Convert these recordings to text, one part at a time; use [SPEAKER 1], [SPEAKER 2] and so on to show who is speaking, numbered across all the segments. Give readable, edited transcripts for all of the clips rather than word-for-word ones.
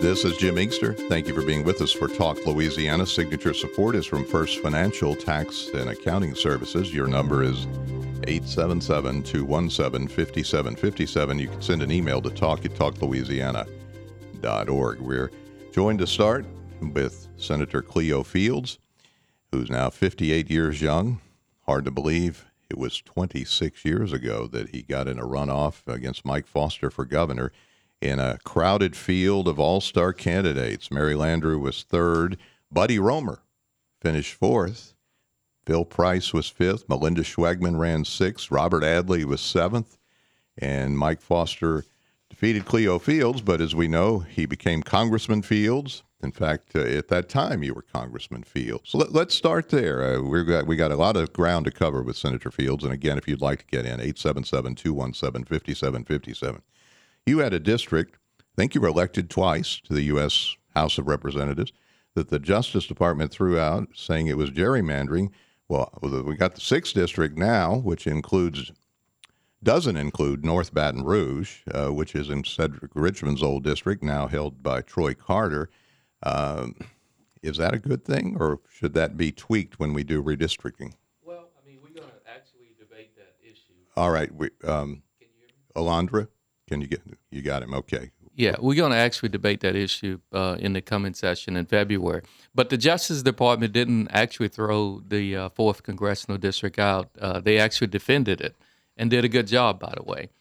[SPEAKER 1] This is Jim Inkster. Thank you for being with us for Talk Louisiana. Signature support is from First Financial Tax and Accounting Services. Your number is 877-217-5757. You can send an email to talk@talklouisiana.org. We're joined to start with Senator Cleo Fields, who's now 58 years young. Hard to believe it was 26 years ago that he got in a runoff against Mike Foster for governor in a crowded field of all-star candidates. Mary Landrieu was third. Buddy Roemer finished fourth. Phil Price was fifth. Melinda Schwegman ran sixth. Robert Adley was seventh. And Mike Foster defeated Cleo Fields, but as we know, he became Congressman Fields. In fact, at that time, you were Congressman Fields. So let's start there. We got a lot of ground to cover with Senator Fields. And again, if you'd like to get in, 877-217-5757. You had a district, I think you were elected twice to the U.S. House of Representatives, that the Justice Department threw out saying it was gerrymandering. Well, we got the 6th district now, which doesn't include North Baton Rouge, which is in Cedric Richmond's old district, now held by Troy Carter. Is that a good thing, or should that be tweaked when we do redistricting?
[SPEAKER 2] Well, I mean, we're going to actually debate that issue.
[SPEAKER 1] All right.
[SPEAKER 2] Can you hear me?
[SPEAKER 1] Alondra, you got him? Okay.
[SPEAKER 2] Yeah, we're going to actually debate that issue in the coming session in February. But the Justice Department didn't actually throw the 4th Congressional District out. They actually defended it and did a good job, by the way.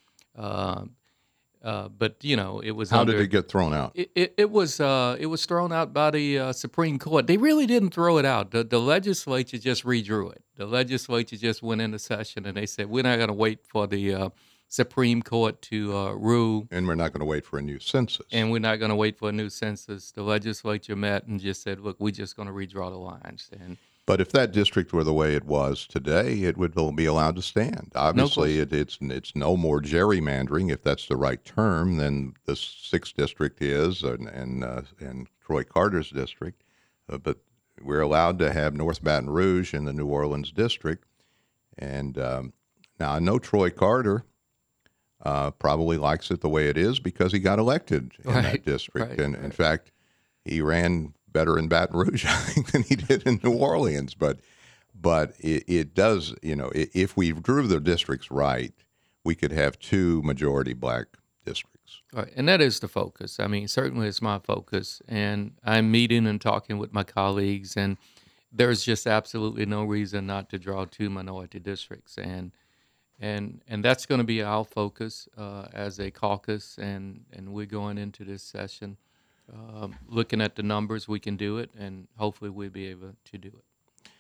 [SPEAKER 2] But, you know, it was
[SPEAKER 1] How did it get thrown out?
[SPEAKER 2] It was thrown out by the Supreme Court. They really didn't throw it out. The legislature just redrew it. The legislature just went into session and they said, we're not going to wait for the Supreme Court to rule.
[SPEAKER 1] And we're not going to wait for a new census.
[SPEAKER 2] And we're not going to wait for a new census. The legislature met and just said, look, we're just going to redraw the lines.
[SPEAKER 1] But if that district were the way it was today, it would be allowed to stand. Obviously, it's no more gerrymandering, if that's the right term, than the 6th district is and Troy Carter's district. But we're allowed to have North Baton Rouge in the New Orleans district. And now I know Troy Carter probably likes it the way it is because he got elected in that district. And in fact, he ran better in Baton Rouge, I think, than he did in New Orleans. But it does, you know, if we drew the districts right, we could have 2 majority black districts.
[SPEAKER 2] Right, and that is the focus. I mean, certainly it's my focus. And I'm meeting and talking with my colleagues, and there's just absolutely no reason not to draw 2 minority districts. And that's going to be our focus as a caucus, and we're going into this session looking at the numbers. We can do it, and hopefully we'll be able to do it.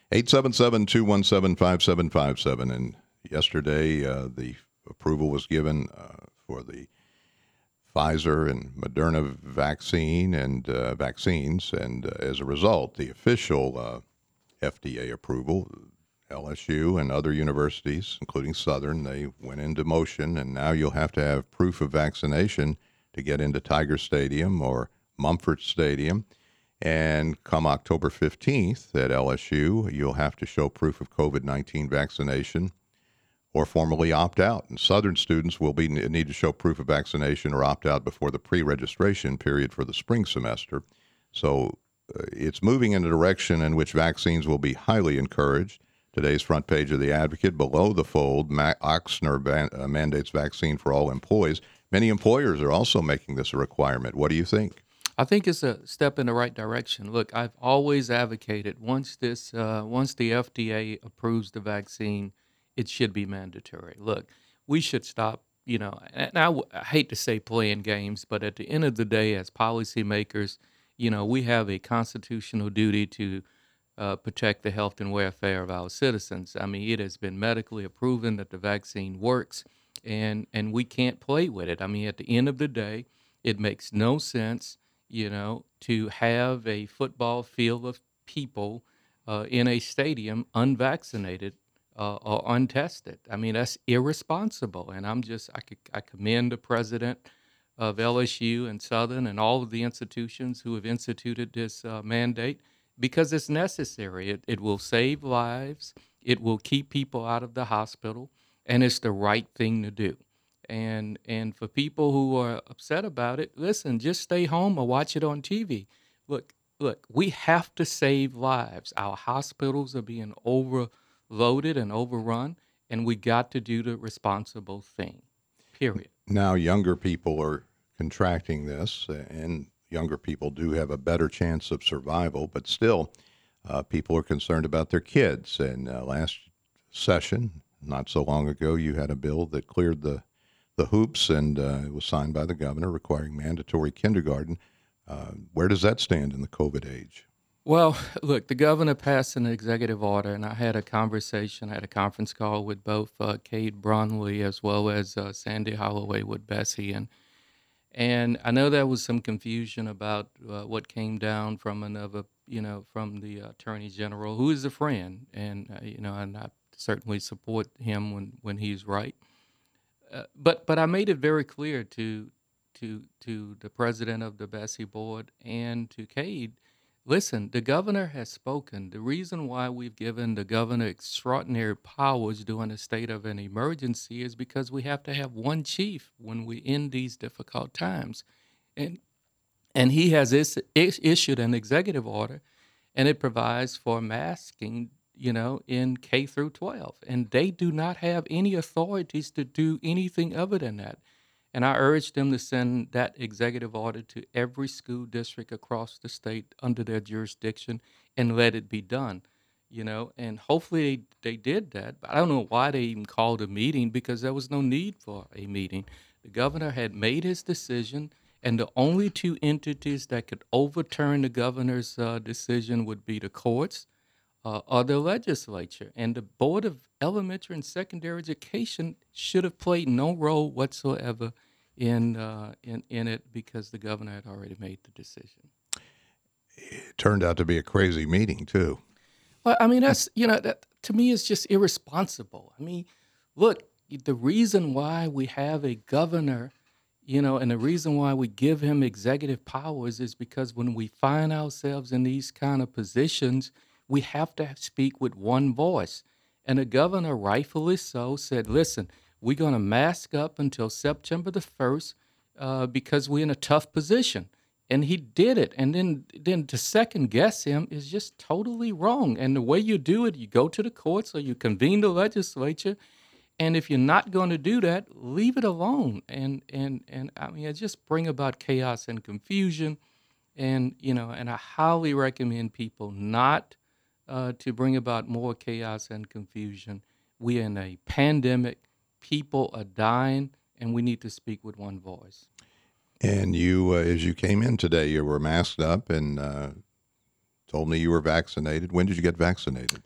[SPEAKER 1] 877-217-5757. And yesterday the approval was given for the Pfizer and Moderna vaccine and vaccines, and as a result, the official FDA approval, LSU and other universities, including Southern, they went into motion, and now you'll have to have proof of vaccination to get into Tiger Stadium or Mumford Stadium. And come October 15th at LSU, you'll have to show proof of COVID-19 vaccination or formally opt out. And Southern students will need to show proof of vaccination or opt out before the pre-registration period for the spring semester. So it's moving in a direction in which vaccines will be highly encouraged. Today's front page of The Advocate, below the fold, Ochsner mandates vaccine for all employees. Many employers are also making this a requirement. What do you think?
[SPEAKER 2] I think it's a step in the right direction. Look, I've always advocated once the FDA approves the vaccine, it should be mandatory. Look, we should stop, you know, and I hate to say playing games, but at the end of the day, as policymakers, you know, we have a constitutional duty to protect the health and welfare of our citizens. I mean, it has been medically proven that the vaccine works, and we can't play with it. I mean, at the end of the day, it makes no sense, you know, to have a football field of people in a stadium unvaccinated or untested. I mean, that's irresponsible. And I commend the president of LSU and Southern and all of the institutions who have instituted this mandate, because it's necessary. It will save lives. It will keep people out of the hospital, and it's the right thing to do. and for people who are upset about it, listen, just stay home or watch it on TV. Look, we have to save lives. Our hospitals are being overloaded and overrun, and we got to do the responsible thing. Period.
[SPEAKER 1] Now, younger people are contracting this, and younger people do have a better chance of survival, but still, people are concerned about their kids. And last session, not so long ago, you had a bill that cleared the hoops, and it was signed by the governor requiring mandatory kindergarten. Where does that stand in the COVID age?
[SPEAKER 2] Well, look, the governor passed an executive order, and I had a conference call with both Cade Bromley as well as Sandy Holloway with Bessie, and I know there was some confusion about what came down from from the Attorney General, who is a friend, and and I certainly support him when he's right. But I made it very clear to the president of the Bessie board and to Cade. Listen, the governor has spoken. The reason why we've given the governor extraordinary powers during a state of an emergency is because we have to have one chief when we end these difficult times. And and he has issued an executive order, and it provides for masking, in K through 12. And they do not have any authorities to do anything other than that. And I urge them to send that executive order to every school district across the state under their jurisdiction and let it be done. And hopefully they did that. But I don't know why they even called a meeting, because there was no need for a meeting. The governor had made his decision, and the only two entities that could overturn the governor's decision would be the courts or the legislature. And the Board of Elementary and Secondary Education should have played no role whatsoever in it, because the governor had already made the decision.
[SPEAKER 1] It turned out to be a crazy meeting, too.
[SPEAKER 2] Well, I mean, that to me is just irresponsible. I mean, look, the reason why we have a governor, and the reason why we give him executive powers is because when we find ourselves in these kind of positions, we have to speak with one voice. And the governor, rightfully so, said, listen, we're going to mask up until September the 1st because we're in a tough position. And he did it. And then to second guess him is just totally wrong. And the way you do it, you go to the courts or you convene the legislature. And if you're not going to do that, leave it alone. And I mean, it just bring about chaos and confusion. And, and I highly recommend people not to bring about more chaos and confusion. We're in a pandemic. People are dying, and we need to speak with one voice.
[SPEAKER 1] And you, as you came in today, you were masked up and told me you were vaccinated. When did you get vaccinated?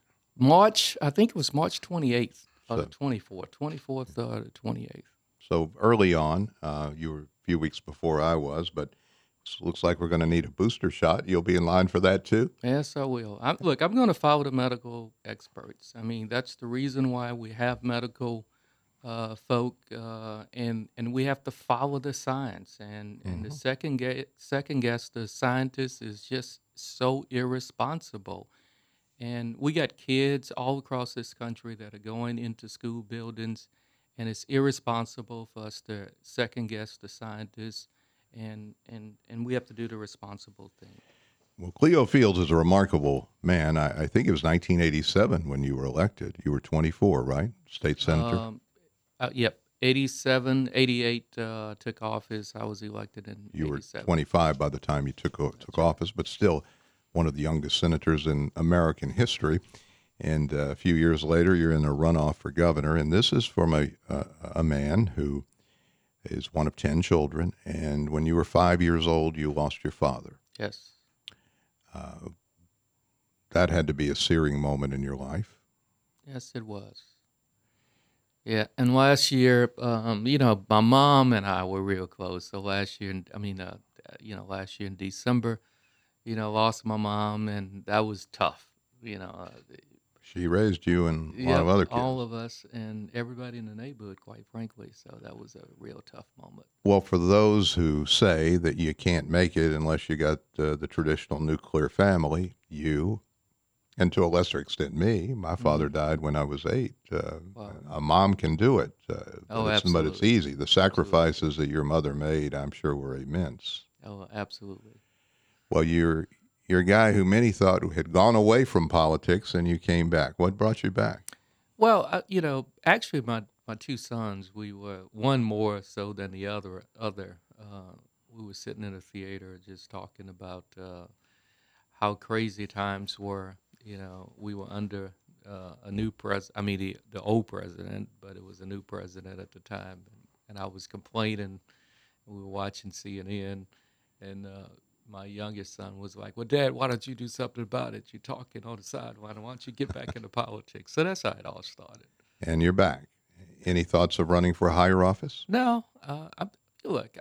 [SPEAKER 2] I think it was March 28th or the 24th or the 28th.
[SPEAKER 1] So early on, you were a few weeks before I was, but looks like we're going to need a booster shot. You'll be in line for that too?
[SPEAKER 2] Yes, I will. I'm going to follow the medical experts. I mean, that's the reason why we have medical folk, and we have to follow the science. And the second guess the scientists is just so irresponsible. And we got kids all across this country that are going into school buildings, and it's irresponsible for us to second guess the scientists. And we have to do the responsible thing.
[SPEAKER 1] Well, Cleo Fields is a remarkable man. I think it was 1987 when you were elected. You were 24, right? State senator?
[SPEAKER 2] Yep. 87, 88 took office. I was elected in 87.
[SPEAKER 1] You were 25 by the time you took office, but still one of the youngest senators in American history. And a few years later, you're in a runoff for governor. And this is from a man who is one of 10 children, and when you were 5 years old, you lost your father.
[SPEAKER 2] Yes.
[SPEAKER 1] That had to be a searing moment in your life.
[SPEAKER 2] Yes, it was. Yeah, and last year, my mom and I were real close. So last year, last year in December, lost my mom, and that was tough.
[SPEAKER 1] She raised you and a lot of other kids.
[SPEAKER 2] All of us and everybody in the neighborhood, quite frankly. So that was a real tough moment.
[SPEAKER 1] Well, for those who say that you can't make it unless you got the traditional nuclear family, you And to a lesser extent, me. My father died when I was 8.
[SPEAKER 2] Wow.
[SPEAKER 1] A mom can do it,
[SPEAKER 2] Oh,
[SPEAKER 1] but it's
[SPEAKER 2] absolutely.
[SPEAKER 1] easy. The
[SPEAKER 2] Absolutely.
[SPEAKER 1] sacrifices that your mother made, I'm sure, were immense.
[SPEAKER 2] Oh, absolutely.
[SPEAKER 1] Well, you're a guy who many thought had gone away from politics, and you came back. What brought you back?
[SPEAKER 2] Well, actually, my two sons, we were one more so than the other. We were sitting in a theater just talking about how crazy times were. We were under a new I mean, the old president, but it was a new president at the time, and I was complaining. We were watching CNN, and my youngest son was like, "Well, Dad, why don't you do something about it? You're talking on the side. Why don't you get back into politics?" So that's how it all started.
[SPEAKER 1] And you're back. Any thoughts of running for higher office?
[SPEAKER 2] No, look,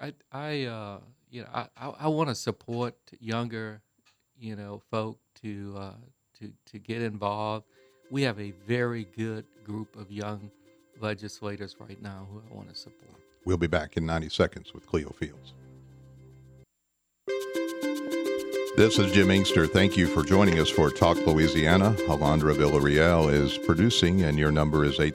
[SPEAKER 2] I want to support younger, folk to get involved. We have a very good group of young legislators right now who I want to support.
[SPEAKER 1] We'll be back in 90 seconds with Cleo Fields. This is Jim Inkster. Thank you for joining us for Talk Louisiana. Alondra Villarreal is producing, and your number is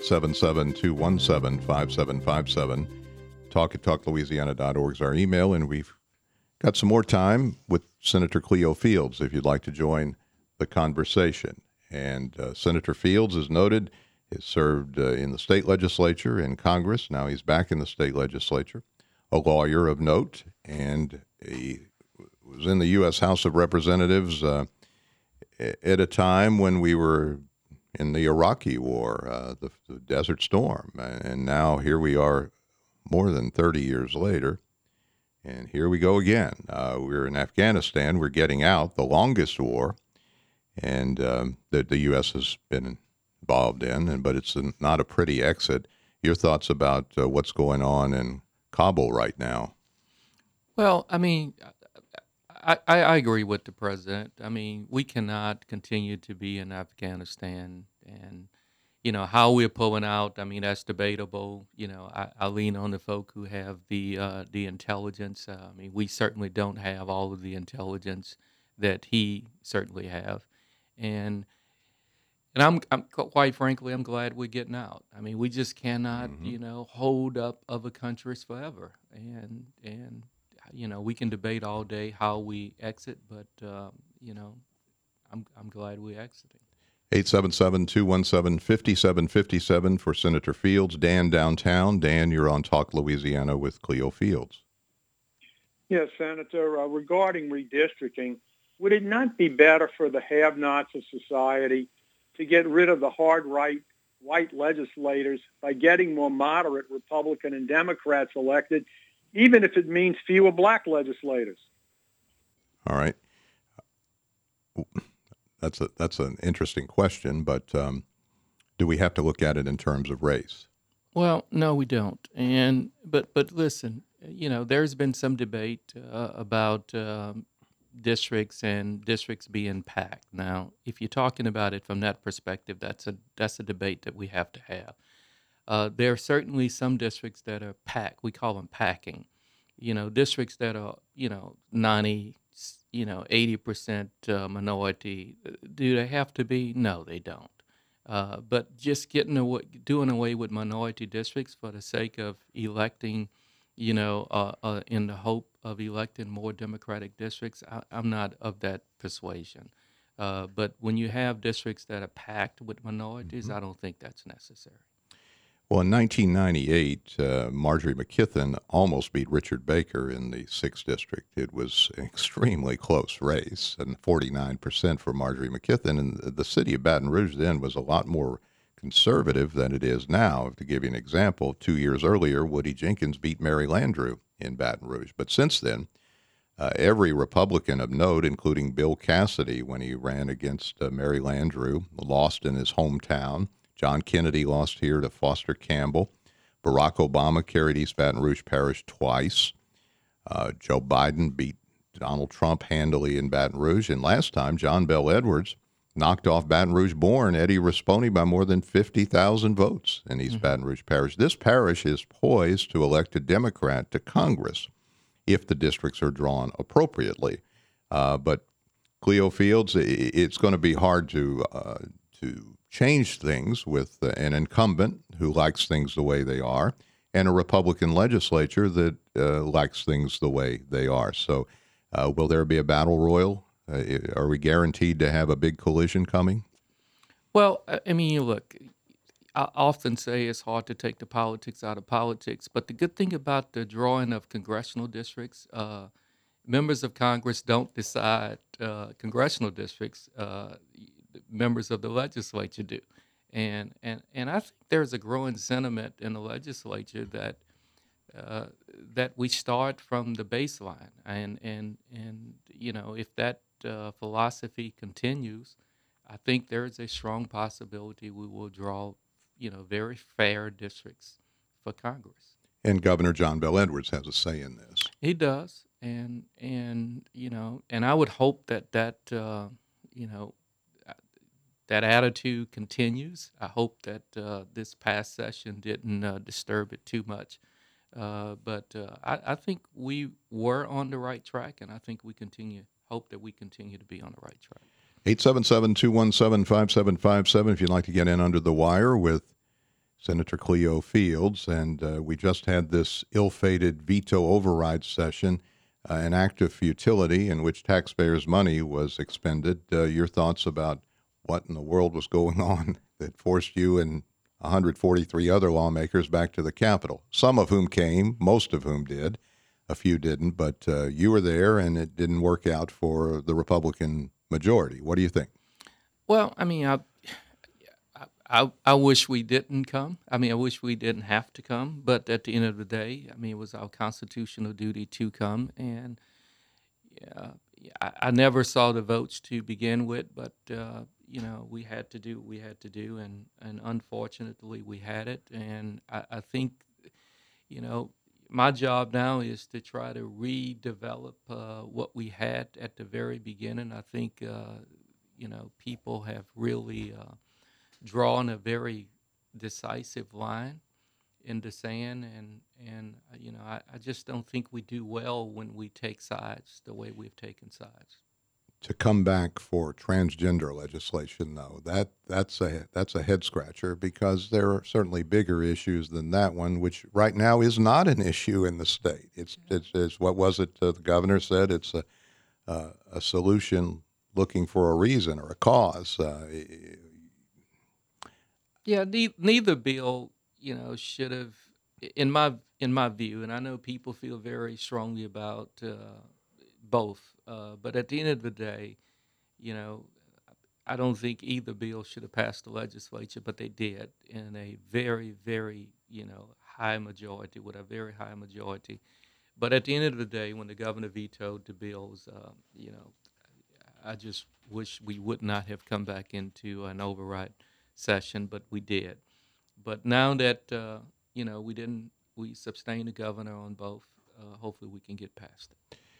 [SPEAKER 1] 877-217-5757. Talk@talklouisiana.org is our email, and we've got some more time with Senator Cleo Fields if you'd like to join the conversation. And Senator Fields, as noted, has served in the state legislature, in Congress. Now he's back in the state legislature, a lawyer of note, and he was in the U.S. House of Representatives at a time when we were in the Iraqi War, the Desert Storm. And now here we are more than 30 years later, and here we go again. We're in Afghanistan. We're getting out, the longest war, and that the U.S. has been involved in, but it's not a pretty exit. Your thoughts about what's going on in Kabul right now?
[SPEAKER 2] Well, I mean, I agree with the president. I mean, we cannot continue to be in Afghanistan, and how we're pulling out. I mean, that's debatable. I lean on the folk who have the intelligence. I mean, we certainly don't have all of the intelligence that he certainly have, and I'm quite frankly, I'm glad we're getting out. I mean, we just cannot, hold up other countries forever, and we can debate all day how we exit, but I'm glad we're exiting.
[SPEAKER 1] 877-217-5757 for Senator Fields. Dan downtown. Dan, you're on Talk Louisiana with Cleo Fields.
[SPEAKER 3] Yes, Senator. Regarding redistricting, would it not be better for the have-nots of society to get rid of the hard right white legislators by getting more moderate Republican and Democrats elected, even if it means fewer black legislators?
[SPEAKER 1] All right. That's an interesting question, but do we have to look at it in terms of race?
[SPEAKER 2] Well, no, we don't. But listen, there's been some debate about districts and districts being packed. Now, if you're talking about it from that perspective, that's a debate that we have to have. There are certainly some districts that are packed. We call them packing. Districts that are 90, 80% minority. Do they have to be? No, they don't. But just doing away with minority districts for the sake of electing, in the hope of electing more Democratic districts, I'm not of that persuasion. But when you have districts that are packed with minorities, I don't think that's necessary.
[SPEAKER 1] Well, in 1998, Marjorie McKithen almost beat Richard Baker in the 6th District. It was an extremely close race, and 49% for Marjorie McKithen. And the city of Baton Rouge then was a lot more conservative than it is now. To give you an example, 2 years earlier, Woody Jenkins beat Mary Landrieu in Baton Rouge. But since then, every Republican of note, including Bill Cassidy when he ran against Mary Landrieu, lost in his hometown. John Kennedy lost here to Foster Campbell. Barack Obama carried East Baton Rouge Parish twice. Joe Biden beat Donald Trump handily in Baton Rouge. And last time, John Bel Edwards knocked off Baton Rouge-born Eddie Rispone by more than 50,000 votes in East Baton Rouge Parish. This parish is poised to elect a Democrat to Congress if the districts are drawn appropriately. But Cleo Fields, it's going to be hard to change things with an incumbent who likes things the way they are and a Republican legislature that likes things the way they are. So will there be a battle royal? Are we guaranteed to have a big collision coming?
[SPEAKER 2] Well, I mean, look, I often say it's hard to take the politics out of politics, but the good thing about the drawing of congressional districts, members of Congress don't decide congressional districts. Members of the legislature do, and I think there's a growing sentiment in the legislature that that we start from the baseline, and you know, if that philosophy continues, I think there is a strong possibility we will draw, you know, very fair districts for Congress.
[SPEAKER 1] And Governor John Bel Edwards has a say in this.
[SPEAKER 2] He does, and you know, and I would hope that you know, that attitude continues. I hope that this past session didn't disturb it too much, but I think we were on the right track, and I think we hope that we continue to be on the right track.
[SPEAKER 1] 877-217-5757 if you'd like to get in under the wire with Senator Cleo Fields. And we just had this ill-fated veto override session, an act of futility in which taxpayers' money was expended. Your thoughts about what in the world was going on that forced you and 143 other lawmakers back to the Capitol, some of whom came, most of whom did, a few didn't, but you were there and it didn't work out for the Republican majority. What do you think?
[SPEAKER 2] Well, I mean, I wish we didn't come. I mean, I wish we didn't have to come. But at the end of the day, I mean, it was our constitutional duty to come. And I never saw the votes to begin with, but you know, we had to do what we had to do, and unfortunately, we had it. And I think, you know, my job now is to try to redevelop what we had at the very beginning. I think, you know, people have really drawn a very decisive line in the sand, and you know, I just don't think we do well when we take sides the way we've taken sides.
[SPEAKER 1] To come back for transgender legislation, though, that's a head scratcher, because there are certainly bigger issues than that one, which right now is not an issue in the state. It's what was it the governor said? It's a solution looking for a reason or a cause.
[SPEAKER 2] Yeah, neither bill, you know, should have, in my view, and I know people feel very strongly about both. But at the end of the day, you know, I don't think either bill should have passed the legislature, but they did in a very, very, you know, high majority, with a very high majority. But at the end of the day, when the governor vetoed the bills, you know, I just wish we would not have come back into an override session, but we did. But now that, you know, we sustained the governor on both, hopefully we can get past it.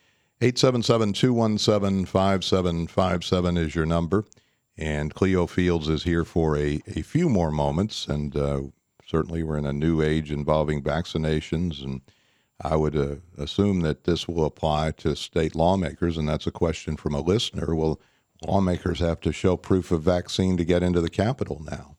[SPEAKER 1] 877-217-5757 is your number, and Cleo Fields is here for a few more moments, and certainly we're in a new age involving vaccinations, and I would assume that this will apply to state lawmakers, and that's a question from a listener. Will lawmakers have to show proof of vaccine to get into the Capitol now?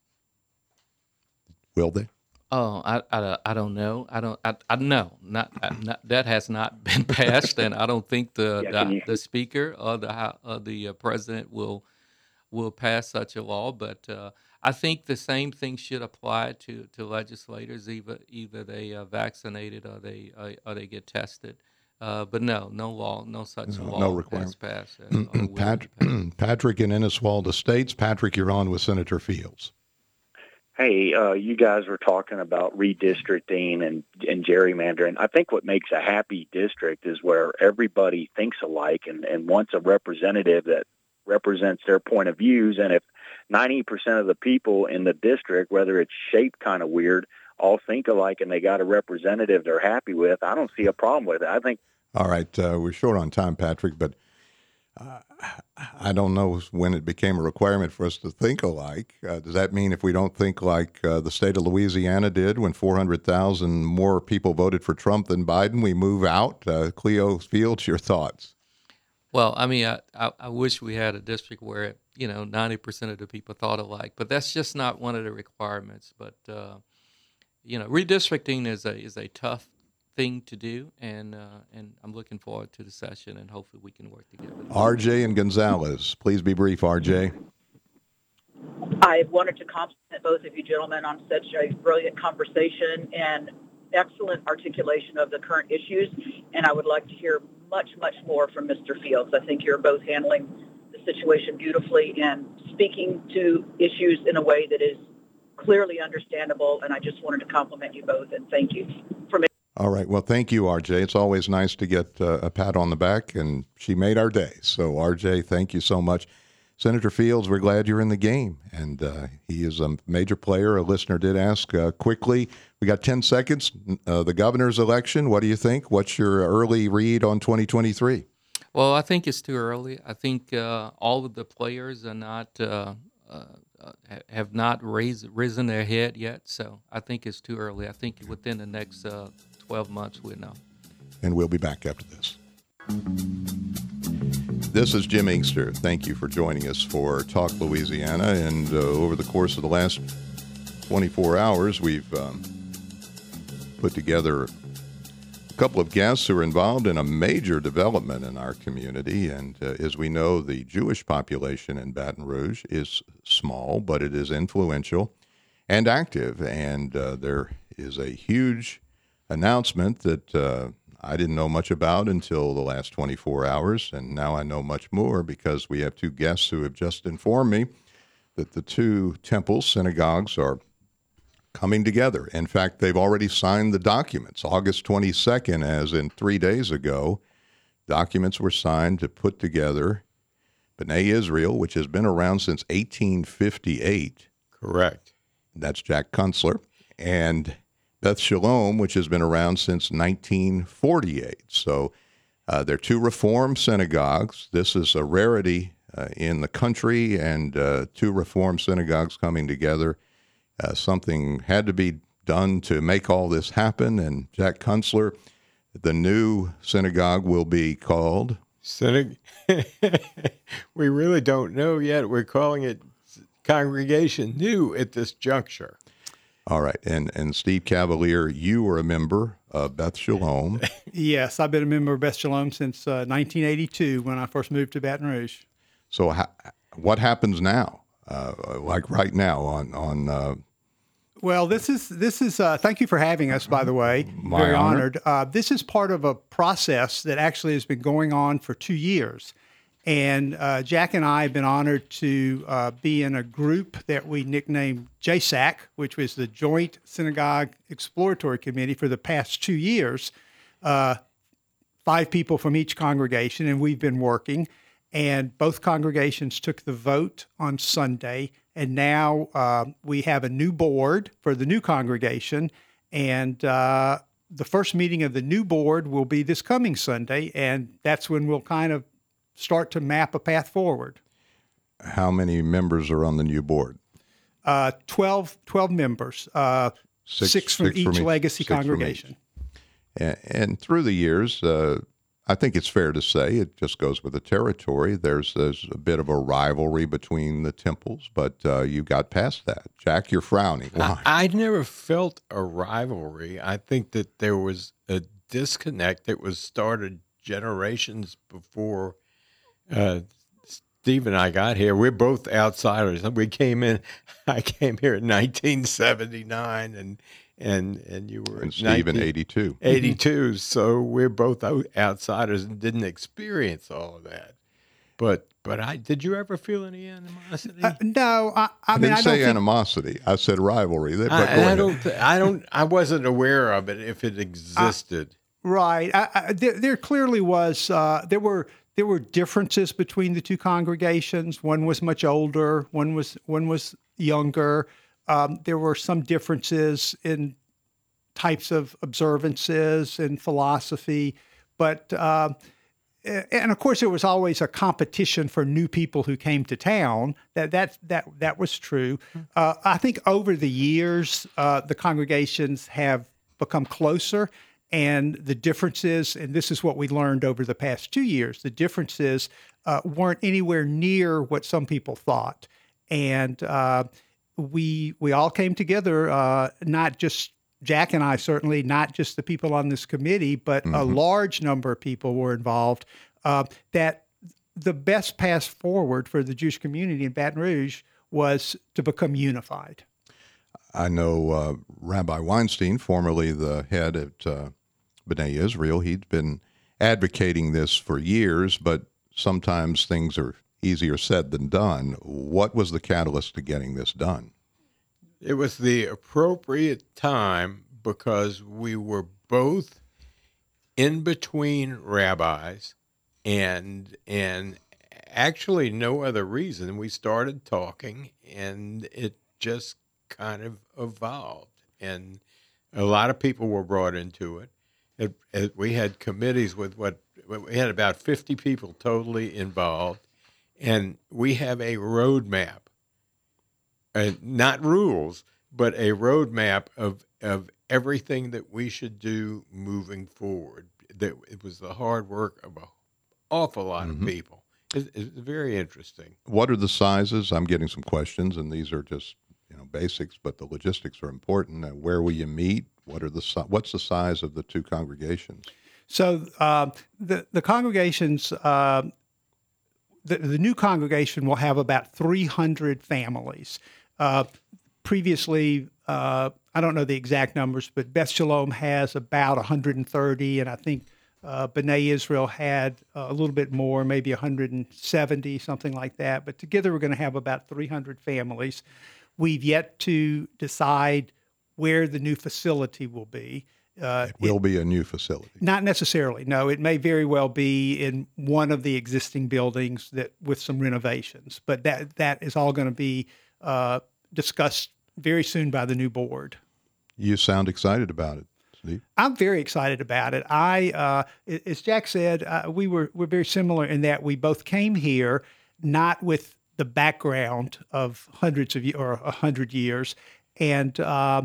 [SPEAKER 1] Will they?
[SPEAKER 2] Oh, I don't know. No, not that has not been passed, and I don't think the speaker or the president will pass such a law. But I think the same thing should apply to legislators. Either they are vaccinated or they get tested. But no such law
[SPEAKER 1] no requirement
[SPEAKER 2] has passed.
[SPEAKER 1] Patrick in Innisfail Estates. Patrick, you're on with Senator Fields.
[SPEAKER 4] Hey, you guys were talking about redistricting and gerrymandering. I think what makes a happy district is where everybody thinks alike and wants a representative that represents their point of views. And if 90% of the people in the district, whether it's shaped kind of weird, all think alike and they got a representative they're happy with, I don't see a problem with it. I think.
[SPEAKER 1] All right, we're short on time, Patrick, but I don't know when it became a requirement for us to think alike. Does that mean if we don't think like the state of Louisiana did when 400,000 more people voted for Trump than Biden, we move out? Cleo Fields, your thoughts?
[SPEAKER 2] Well, I mean, I wish we had a district where 90% of the people thought alike, but that's just not one of the requirements. But redistricting is a tough thing to do, and I'm looking forward to the session, and hopefully we can work together.
[SPEAKER 1] RJ and Gonzalez, please be brief. RJ.
[SPEAKER 5] I wanted to compliment both of you gentlemen on such a brilliant conversation and excellent articulation of the current issues, and I would like to hear much, much more from Mr. Fields. I think you're both handling the situation beautifully and speaking to issues in a way that is clearly understandable, and I just wanted to compliment you both, and thank you.
[SPEAKER 1] All right. Well, thank you, RJ. It's always nice to get a pat on the back, and she made our day. So, RJ, thank you so much. Senator Fields, we're glad you're in the game, and he is a major player. A listener did ask quickly. We got 10 seconds. The governor's election, what do you think? What's your early read on 2023?
[SPEAKER 2] Well, I think it's too early. I think all of the players are not have not risen their head yet, so I think it's too early. I think within the next 12 months we'll know.
[SPEAKER 1] And we'll be back after this. This is Jim Inkster. Thank you for joining us for Talk Louisiana. And over the course of the last 24 hours, we've put together a couple of guests who are involved in a major development in our community. And as we know, the Jewish population in Baton Rouge is small, but it is influential and active. And there is a huge announcement that I didn't know much about until the last 24 hours, and now I know much more because we have two guests who have just informed me that the two temples, synagogues, are coming together. In fact, they've already signed the documents. August 22nd, as in 3 days ago, documents were signed to put together B'nai Israel, which has been around since 1858.
[SPEAKER 6] Correct.
[SPEAKER 1] That's Jack Kunstler. And Beth Shalom, which has been around since 1948. So they're two Reform synagogues. This is a rarity in the country, and two Reform synagogues coming together. Something had to be done to make all this happen, and Jack Kunstler, the new synagogue will be called?
[SPEAKER 6] We really don't know yet. We're calling it Congregation New at this juncture.
[SPEAKER 1] All right. And Steve Cavalier, you were a member of Beth Shalom.
[SPEAKER 7] Yes, I've been a member of Beth Shalom since 1982 when I first moved to Baton Rouge.
[SPEAKER 1] So what happens now, like right now on
[SPEAKER 7] Well, this is thank you for having us, by the way. Very honored. This is part of a process that actually has been going on for 2 years. And Jack and I have been honored to be in a group that we nicknamed JSAC, which was the Joint Synagogue Exploratory Committee, for the past 2 years. 5 people from each congregation, and we've been working. And both congregations took the vote on Sunday. And now we have a new board for the new congregation. And the first meeting of the new board will be this coming Sunday. And that's when we'll kind of start to map a path forward.
[SPEAKER 1] How many members are on the new board?
[SPEAKER 7] 12 members, six from each legacy congregation.
[SPEAKER 1] And through the years, I think it's fair to say, it just goes with the territory, there's a bit of a rivalry between the temples, but you got past that. Jack, you're frowning. Why?
[SPEAKER 6] I never felt a rivalry. I think that there was a disconnect that was started generations before Steve and I got here. We're both outsiders. We came in. I came here in 1979, and you were
[SPEAKER 1] and Steve in 82.
[SPEAKER 6] 82. So we're both outsiders and didn't experience all of that. But did you ever feel any animosity?
[SPEAKER 7] No, I
[SPEAKER 1] didn't say animosity. I said rivalry.
[SPEAKER 6] I wasn't aware of it if it existed.
[SPEAKER 7] Right. There clearly was. There were differences between the two congregations. One was much older. One was younger. There were some differences in types of observances and philosophy, but and of course there was always a competition for new people who came to town. That was true. I think over the years the congregations have become closer. And the differences, and this is what we learned over the past 2 years, the differences weren't anywhere near what some people thought. And we all came together, not just Jack and I, certainly, not just the people on this committee, but a large number of people were involved, that the best path forward for the Jewish community in Baton Rouge was to become unified.
[SPEAKER 1] I know Rabbi Weinstein, formerly the head at B'nai Israel, he'd been advocating this for years, but sometimes things are easier said than done. What was the catalyst to getting this done?
[SPEAKER 6] It was the appropriate time because we were both in between rabbis, and actually no other reason. We started talking, and it just kind of evolved, and a lot of people were brought into it. We had committees we had about 50 people totally involved, and we have a roadmap, not rules, but a roadmap of everything that we should do moving forward. That it was the hard work of an awful lot of people. It's very interesting.
[SPEAKER 1] What are the sizes? I'm getting some questions, and these are just basics, but the logistics are important. Where will you meet? What's the size of the two congregations?
[SPEAKER 7] So the congregations, the new congregation will have about 300 families. Previously, I don't know the exact numbers, but Beth Shalom has about 130, and I think B'nai Israel had a little bit more, maybe 170, something like that. But together we're going to have about 300 families. We've yet to decide where the new facility will be.
[SPEAKER 1] It will be a new facility.
[SPEAKER 7] Not necessarily. No, it may very well be in one of the existing buildings with some renovations. But that is all going to be discussed very soon by the new board.
[SPEAKER 1] You sound excited about it, Steve.
[SPEAKER 7] I'm very excited about it. As Jack said, we're very similar in that we both came here not with the background of hundreds of or 100 years, and I'm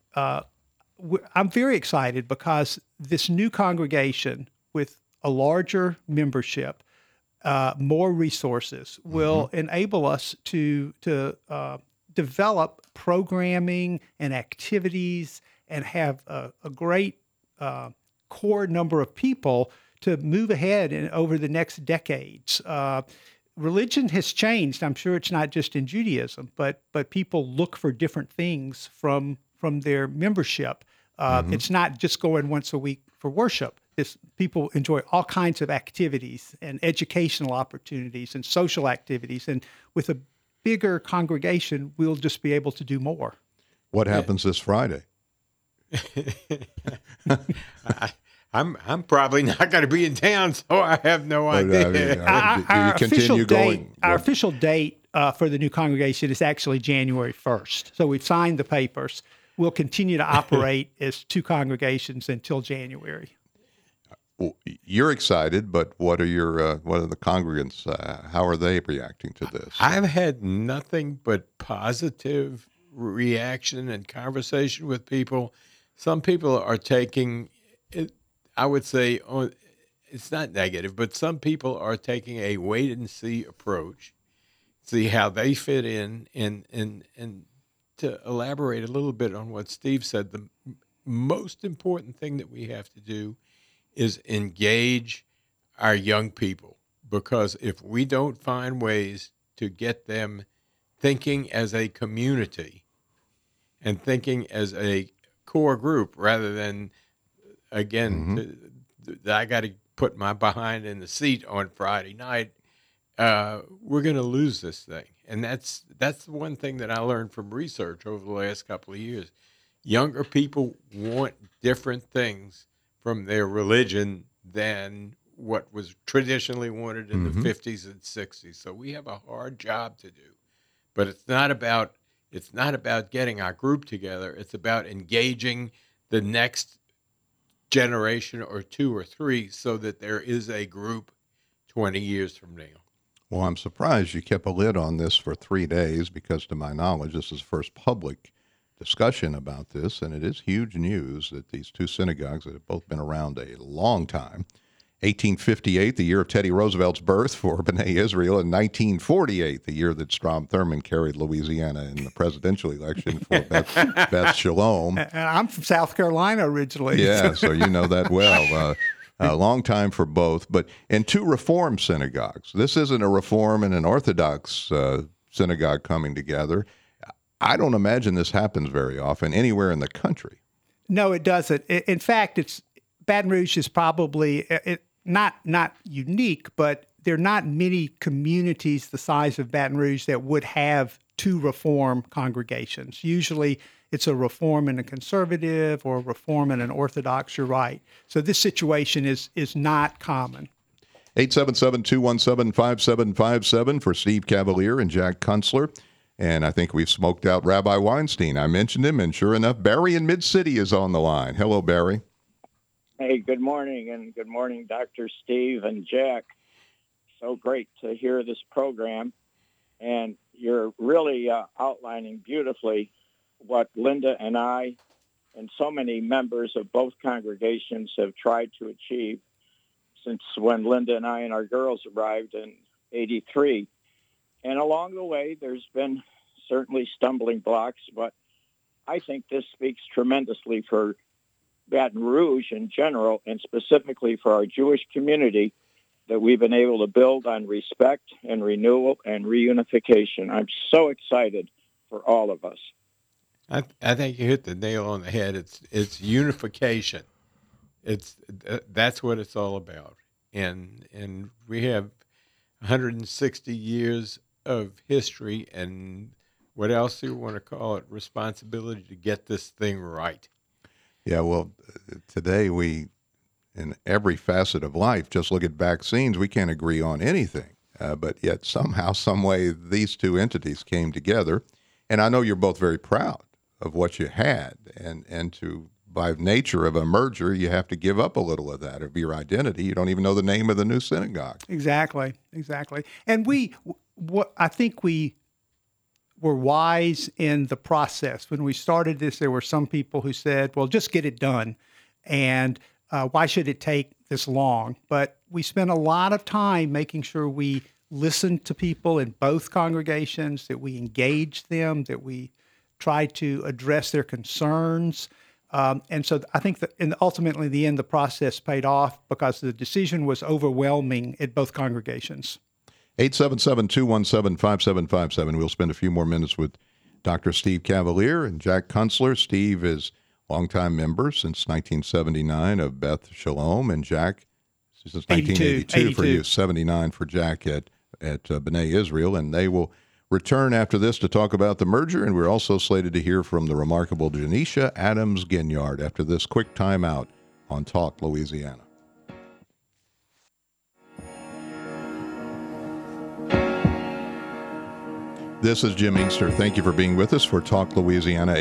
[SPEAKER 7] very excited because this new congregation with a larger membership, more resources, will enable us to develop programming and activities and have a great core number of people to move ahead over the next decades. Religion has changed. I'm sure it's not just in Judaism, but people look for different things from their membership. It's not just going once a week for worship. People enjoy all kinds of activities and educational opportunities and social activities. And with a bigger congregation, we'll just be able to do more.
[SPEAKER 1] What happens this Friday?
[SPEAKER 6] I'm probably not going to be in town, so I have no idea.
[SPEAKER 7] Our official date for the new congregation is actually January 1st. So we've signed the papers. We'll continue to operate as two congregations until January.
[SPEAKER 1] Well, you're excited, but what are the congregants? How are they reacting to this?
[SPEAKER 6] I've had nothing but positive reaction and conversation with people. Some people are taking it. I would say it's not negative, but some people are taking a wait and see approach, see how they fit in, and to elaborate a little bit on what Steve said, the most important thing that we have to do is engage our young people, because if we don't find ways to get them thinking as a community and thinking as a core group rather than, again, I got to put my behind in the seat on Friday night, we're going to lose this thing. And that's the one thing that I learned from research over the last couple of years. Younger people want different things from their religion than what was traditionally wanted in the 50s and 60s. So we have a hard job to do. But it's not about getting our group together. It's about engaging the next generation or two or three so that there is a group 20 years from now.
[SPEAKER 1] Well, I'm surprised you kept a lid on this for 3 days because, to my knowledge, this is the first public discussion about this, and it is huge news that these two synagogues that have both been around a long time, 1858, the year of Teddy Roosevelt's birth for B'nai Israel, and 1948, the year that Strom Thurmond carried Louisiana in the presidential election for Beth Shalom.
[SPEAKER 7] And I'm from South Carolina originally.
[SPEAKER 1] Yeah, so you know that well. A long time for both, and two Reform synagogues. This isn't a Reform and an Orthodox synagogue coming together. I don't imagine this happens very often anywhere in the country.
[SPEAKER 7] No, it doesn't. In fact, Baton Rouge is probably not unique, but there are not many communities the size of Baton Rouge that would have two Reform congregations. Usually it's a Reform and a Conservative or a Reform and an Orthodox, you're right. So this situation is not common.
[SPEAKER 1] 877-217-5757 for Steve Cavalier and Jack Kunstler. And I think we've smoked out Rabbi Weinstein. I mentioned him, and sure enough, Barry in Mid-City is on the line. Hello, Barry.
[SPEAKER 8] Hey, good morning, and good morning, Dr. Steve and Jack. So great to hear this program, and you're really outlining beautifully what Linda and I and so many members of both congregations have tried to achieve since when Linda and I and our girls arrived in '83. And along the way, there's been certainly stumbling blocks, but I think this speaks tremendously for Baton Rouge in general, and specifically for our Jewish community, that we've been able to build on respect and renewal and reunification. I'm so excited for all of us.
[SPEAKER 6] I think you hit the nail on the head. It's unification. That's what it's all about. And we have 160 years of history, and what else do you want to call it? Responsibility to get this thing right.
[SPEAKER 1] Yeah, well, today we, in every facet of life, just look at vaccines, we can't agree on anything. But yet somehow, some way, these two entities came together. And I know you're both very proud of what you had. And to, by nature of a merger, you have to give up a little of that, of your identity. You don't even know the name of the new synagogue.
[SPEAKER 7] Exactly. And I think we were wise in the process. When we started this, there were some people who said, well, just get it done. And why should it take this long? But we spent a lot of time making sure we listened to people in both congregations, that we engaged them, that we tried to address their concerns. And so I think that ultimately, in the end, the process paid off because the decision was overwhelming at both congregations.
[SPEAKER 1] 877-217-5757. We'll spend a few more minutes with Dr. Steve Cavalier and Jack Kunstler. Steve is a longtime member since 1979 of Beth Shalom, and Jack since 1982 for you, 79 for Jack at B'nai Israel. And they will return after this to talk about the merger, and we're also slated to hear from the remarkable Janisha Adams Ginyard after this quick timeout on Talk Louisiana. This is Jim Inkster. Thank you for being with us for Talk Louisiana.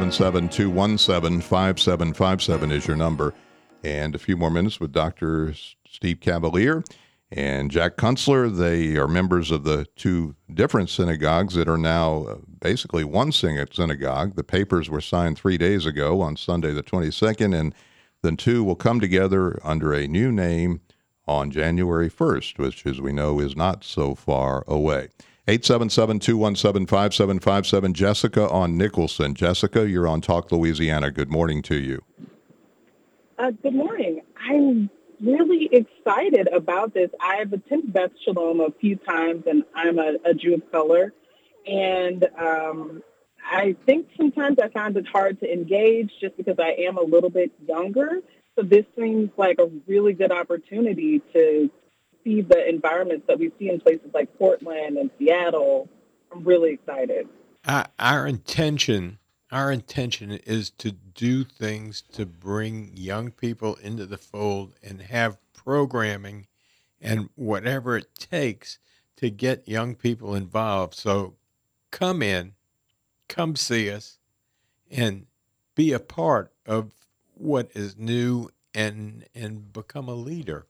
[SPEAKER 1] 877-217-5757 is your number. And a few more minutes with Dr. Steve Cavalier and Jack Kunstler. They are members of the two different synagogues that are now basically one synagogue. The papers were signed 3 days ago on Sunday the 22nd, and the two will come together under a new name on January 1st, which, as we know, is not so far away. 877-217-5757. Jessica on Nicholson. Jessica, you're on Talk Louisiana. Good morning to you.
[SPEAKER 9] Good morning. I'm really excited about this. I have attended Beth Shalom a few times, and I'm a Jew of color. And I think sometimes I find it hard to engage just because I am a little bit younger. So this seems like a really good opportunity to see the environments that we see in places like Portland and Seattle. I'm really excited.
[SPEAKER 6] Our intention is to do things to bring young people into the fold and have programming and whatever it takes to get young people involved. So come see us, and be a part of what is new and become a leader.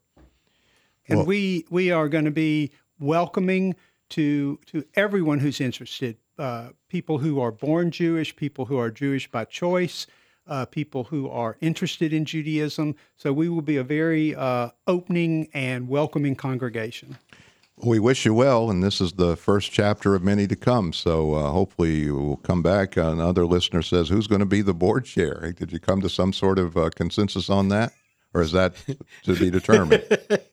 [SPEAKER 7] And we are going to be welcoming to everyone who's interested, people who are born Jewish, people who are Jewish by choice, people who are interested in Judaism. So we will be a very opening and welcoming congregation.
[SPEAKER 1] We wish you well, and this is the first chapter of many to come. So hopefully you will come back. Another listener says, who's going to be the board chair? Did you come to some sort of consensus on that? Or is that to be determined?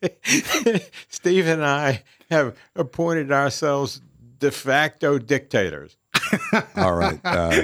[SPEAKER 6] Steve and I have appointed ourselves de facto dictators.
[SPEAKER 1] All right.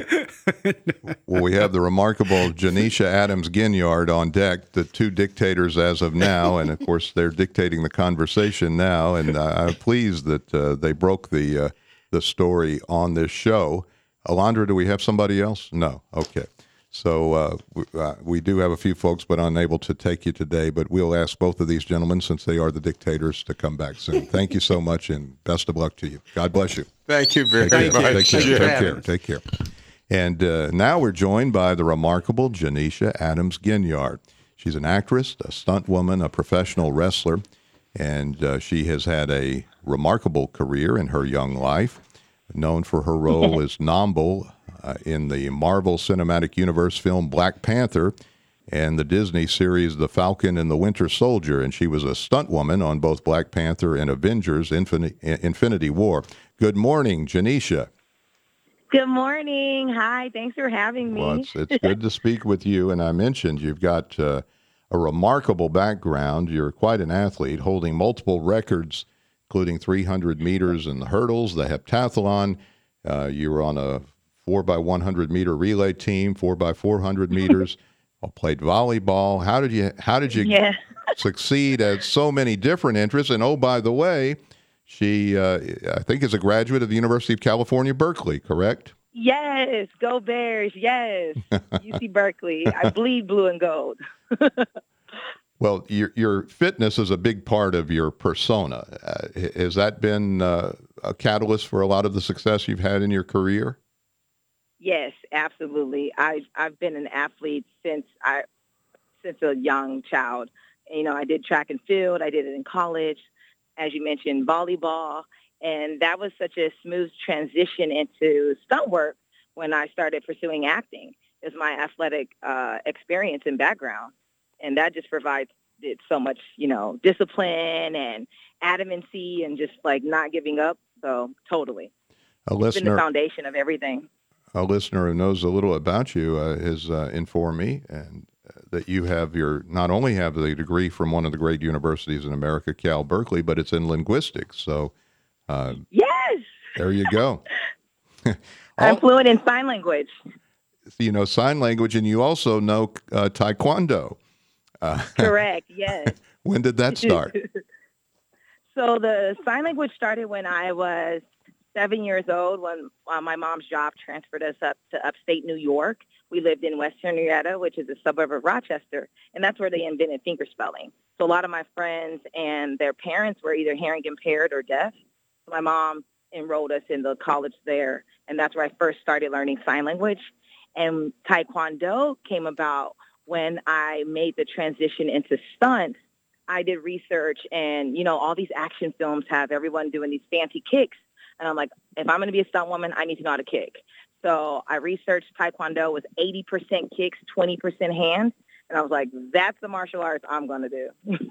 [SPEAKER 1] Well, we have the remarkable Janisha Adams Ginyard on deck, the two dictators as of now, and of course they're dictating the conversation now. And I'm pleased that they broke the story on this show. Alondra, do we have somebody else? No. Okay. So we do have a few folks, but unable to take you today. But we'll ask both of these gentlemen, since they are the dictators, to come back soon. Thank you so much, and best of luck to you. God bless you.
[SPEAKER 6] Thank you very much.
[SPEAKER 1] Take care. And now we're joined by the remarkable Janisha Adams Ginyard. She's an actress, a stunt woman, a professional wrestler, and she has had a remarkable career in her young life, known for her role as Nambu in the Marvel Cinematic Universe film Black Panther and the Disney series The Falcon and the Winter Soldier. And she was a stunt woman on both Black Panther and Avengers Infinity War. Good morning, Janisha.
[SPEAKER 10] Good morning. Hi. Thanks for having me.
[SPEAKER 1] Well, it's good to speak with you. And I mentioned you've got a remarkable background. You're quite an athlete, holding multiple records, including 300 meters in the hurdles, the heptathlon. You were on a 4x100 meter relay team, 4x400 meters. Played volleyball. How did you succeed at so many different interests? And oh, by the way, she I think is a graduate of the University of California, Berkeley, correct?
[SPEAKER 10] Yes, go Bears. Yes, UC Berkeley. I bleed blue and gold.
[SPEAKER 1] Well, your fitness is a big part of your persona. Has that been a catalyst for a lot of the success you've had in your career?
[SPEAKER 10] Yes, absolutely. I've been an athlete since a young child. You know, I did track and field. I did it in college, as you mentioned, volleyball, and that was such a smooth transition into stunt work when I started pursuing acting. Is my athletic experience and background, and that just provides it so much, discipline and adamancy and just like not giving up. So totally, it's been the foundation of everything.
[SPEAKER 1] A listener who knows a little about you has informed me and that you not only have the degree from one of the great universities in America, Cal Berkeley, but it's in linguistics. So,
[SPEAKER 10] yes,
[SPEAKER 1] there you go.
[SPEAKER 10] I'm fluent in sign language.
[SPEAKER 1] You know sign language, and you also know Taekwondo.
[SPEAKER 10] Correct. Yes.
[SPEAKER 1] When did that start?
[SPEAKER 10] So the sign language started when I was 7 years old, when my mom's job transferred us up to upstate New York. We lived in West Henrietta, which is a suburb of Rochester, and that's where they invented fingerspelling. So a lot of my friends and their parents were either hearing impaired or deaf. So my mom enrolled us in the college there, and that's where I first started learning sign language. And Taekwondo came about when I made the transition into stunts. I did research, and, all these action films have everyone doing these fancy kicks. And I'm like, if I'm going to be a stunt woman, I need to know how to kick. So I researched Taekwondo was 80% kicks, 20% hands. And I was like, that's the martial arts I'm going to do.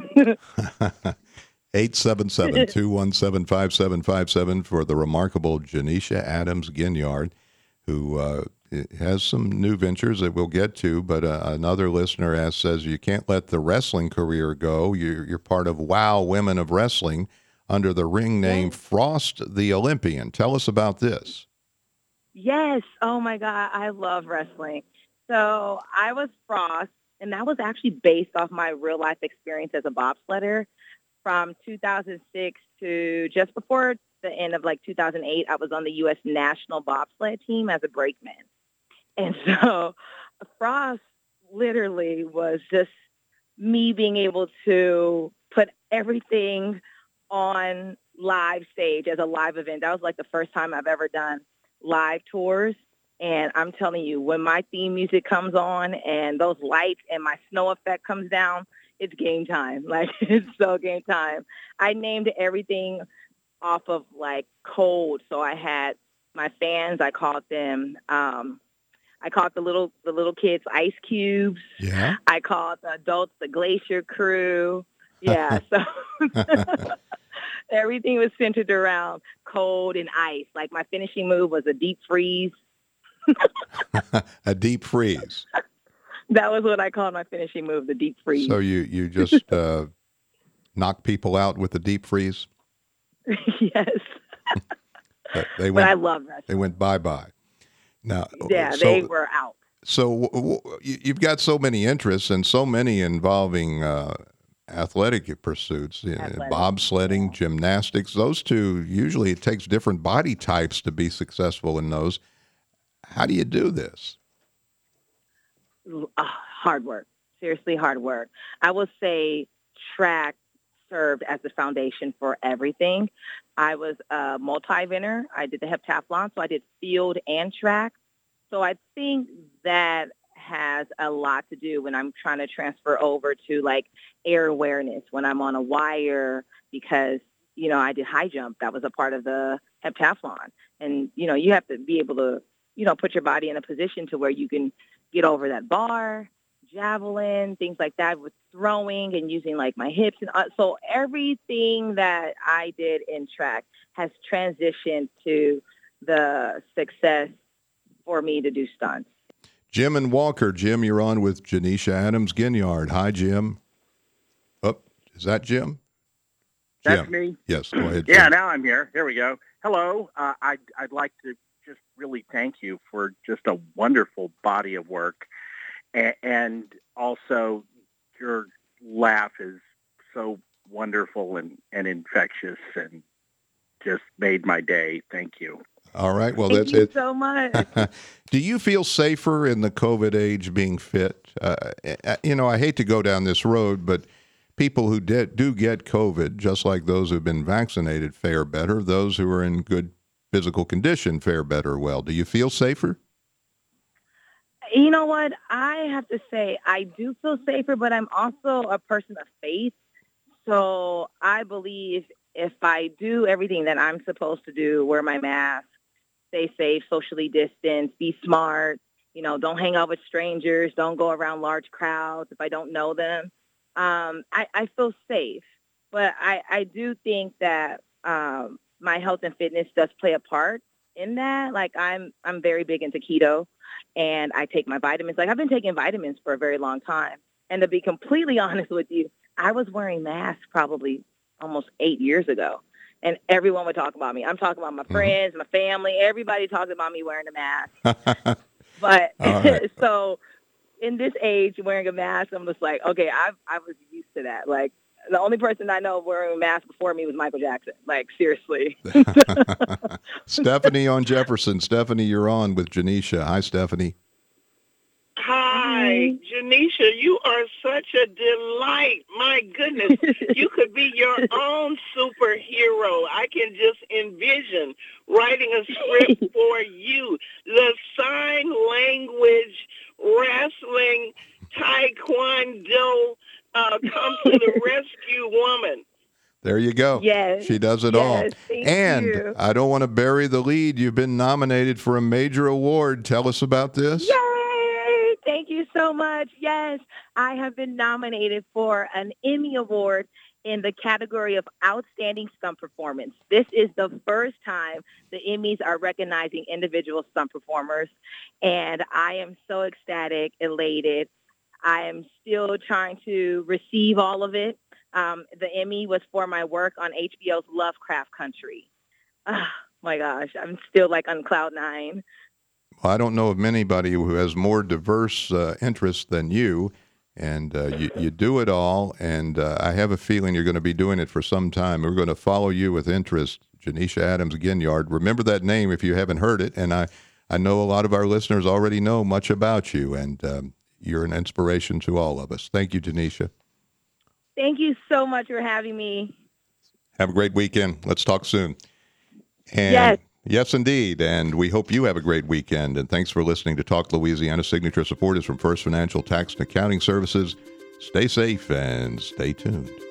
[SPEAKER 1] 877-217-5757 for the remarkable Janisha Adams Ginyard, who has some new ventures that we'll get to. But another listener says, you can't let the wrestling career go. You're part of WOW Women of Wrestling, under the ring name Frost the Olympian. Tell us about this.
[SPEAKER 10] Yes. Oh, my God. I love wrestling. So I was Frost, and that was actually based off my real-life experience as a bobsledder. From 2006 to just before the end of 2008, I was on the U.S. national bobsled team as a brakeman. And so Frost literally was just me being able to put everything on live stage as a live event. That was the first time I've ever done live tours. And I'm telling you, when my theme music comes on and those lights and my snow effect comes down, it's game time. It's so game time. I named everything off of cold. So I had my fans, I called them. I called the little kids ice cubes.
[SPEAKER 1] Yeah.
[SPEAKER 10] I called the adults the Glacier Crew. Yeah. So everything was centered around cold and ice. Like my finishing move was a deep freeze.
[SPEAKER 1] A deep freeze.
[SPEAKER 10] That was what I called my finishing move, the deep freeze.
[SPEAKER 1] So you just knock people out with the deep freeze?
[SPEAKER 10] Yes.
[SPEAKER 1] But
[SPEAKER 10] I love wrestling.
[SPEAKER 1] They went bye-bye. Now,
[SPEAKER 10] yeah, they were out.
[SPEAKER 1] So you've got so many interests and so many involving athletic pursuits, bobsledding, gymnastics. Those two, usually it takes different body types to be successful in those. How do you do this?
[SPEAKER 10] Hard work. Seriously, hard work. I will say track served as the foundation for everything. I was a multi-eventer. I did the heptathlon, so I did field and track. So I think that has a lot to do when I'm trying to transfer over to like air awareness, when I'm on a wire, because, I did high jump. That was a part of the heptathlon. And, you have to be able to, put your body in a position to where you can get over that bar, javelin, things like that, with throwing and using like my hips. And so everything that I did in track has transitioned to the success for me to do stunts.
[SPEAKER 1] Jim and Walker. Jim, you're on with Janisha Adams-Ginyard. Hi, Jim. Oh, is that Jim?
[SPEAKER 11] That's me.
[SPEAKER 1] Yes, go ahead.
[SPEAKER 11] Yeah,
[SPEAKER 1] Jim.
[SPEAKER 11] now I'm here. Here we go. Hello. I'd like to just really thank you for just a wonderful body of work. And also, your laugh is so wonderful and infectious and just made my day. Thank you.
[SPEAKER 1] All right. Well,
[SPEAKER 10] Thank
[SPEAKER 1] that's
[SPEAKER 10] you
[SPEAKER 1] it.
[SPEAKER 10] so much.
[SPEAKER 1] Do you feel safer in the COVID age being fit? I hate to go down this road, but people who do get COVID, just like those who've been vaccinated, fare better. Those who are in good physical condition fare better. Well, do you feel safer?
[SPEAKER 10] You know what? I have to say I do feel safer, but I'm also a person of faith. So I believe if I do everything that I'm supposed to do, wear my mask, stay safe, socially distance, be smart, don't hang out with strangers, don't go around large crowds if I don't know them, I feel safe. But I do think that my health and fitness does play a part in that. Like I'm very big into keto, and I take my vitamins. Like I've been taking vitamins for a very long time. And to be completely honest with you, I was wearing masks probably almost 8 years ago. And everyone would talk about me. I'm talking about my friends, my family. Everybody talks about me wearing a mask. But right. So in this age, wearing a mask, I'm just like, okay, I was used to that. Like the only person I know wearing a mask before me was Michael Jackson. Like seriously.
[SPEAKER 1] Stephanie on Jefferson. Stephanie, you're on with Janisha. Hi, Stephanie.
[SPEAKER 12] Hi, Janisha, you are such a delight. My goodness, you could be your own superhero. I can just envision writing a script for you. The sign language, wrestling, taekwondo comes to the rescue, woman.
[SPEAKER 1] There you go.
[SPEAKER 10] Yes.
[SPEAKER 1] She does it all.
[SPEAKER 10] And
[SPEAKER 1] you. I don't want to bury the lead. You've been nominated for a major award. Tell us about this.
[SPEAKER 10] Yay! Thank you so much. Yes, I have been nominated for an Emmy Award in the category of Outstanding Stunt Performance. This is the first time the Emmys are recognizing individual stunt performers, and I am so ecstatic, elated. I am still trying to receive all of it. The Emmy was for my work on HBO's Lovecraft Country. Oh, my gosh, I'm still like on cloud nine.
[SPEAKER 1] Well, I don't know of anybody who has more diverse interests than you, and you do it all, and I have a feeling you're going to be doing it for some time. We're going to follow you with interest, Janisha Adams-Ginyard. Remember that name if you haven't heard it, and I know a lot of our listeners already know much about you, and you're an inspiration to all of us. Thank you, Janisha.
[SPEAKER 10] Thank you so much for having me.
[SPEAKER 1] Have a great weekend. Let's talk soon. And
[SPEAKER 10] yes.
[SPEAKER 1] Yes, indeed. And we hope you have a great weekend. And thanks for listening to Talk Louisiana. Signature support is from First Financial Tax and Accounting Services. Stay safe and stay tuned.